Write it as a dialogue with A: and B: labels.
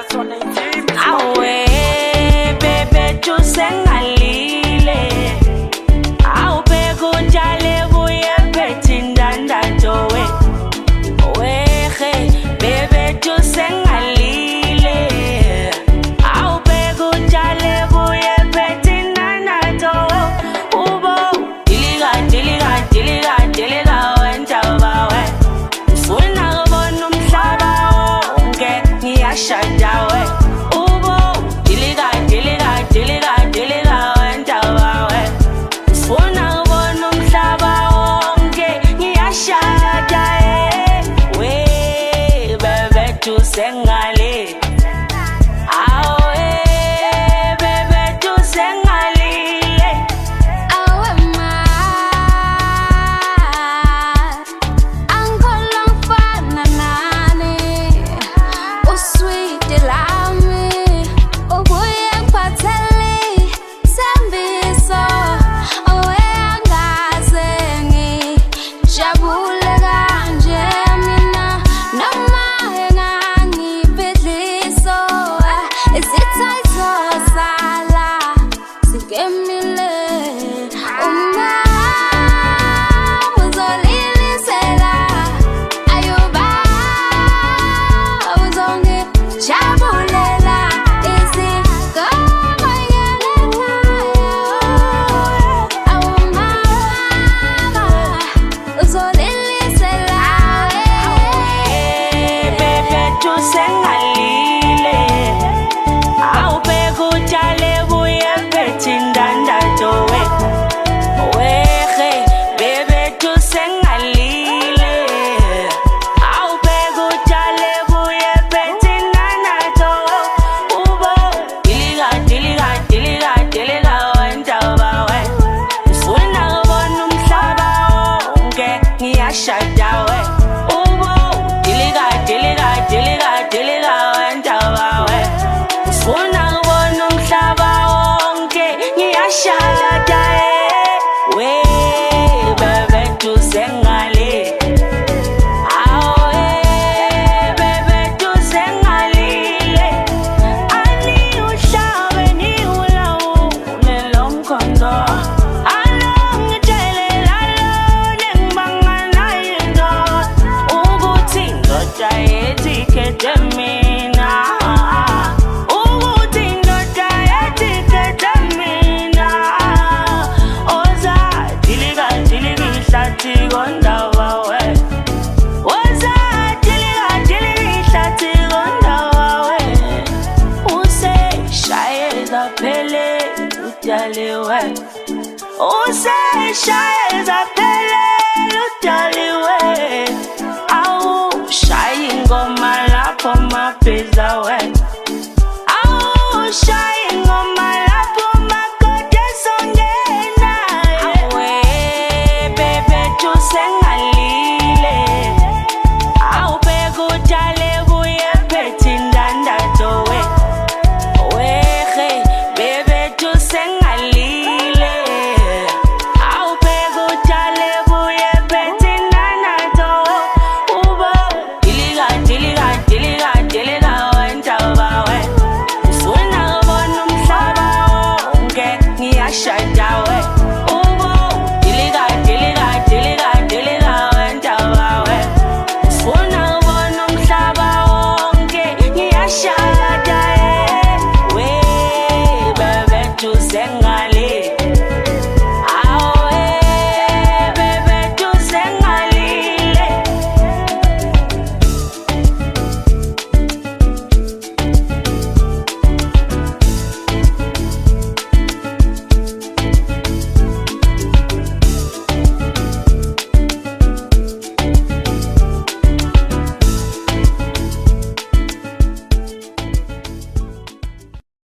A: Awe bebe tusengalile awubheka unjale buye phethe indandatho wehe bebe tusengalile awubheka unjale buye phethe indandatho ubo dilika wentaba we ufuna kubona umhlaba wonke ngiyashada we Sengale awe bebe tu sengalile
B: awe ma angolo mfana nani usweet lami ubuye ngiphathele sembiso awe angaze ngijabule kanje mina noma
A: shada we ubo dilika wentaba we ufuna kubona umhlaba wonke ngiyashada we bebe tusengale awe bebe tusengalile ani uhlabe ni ulawule lomkhondo Useshayeza phele ludaliwe awu shayi ingoma lapho maphele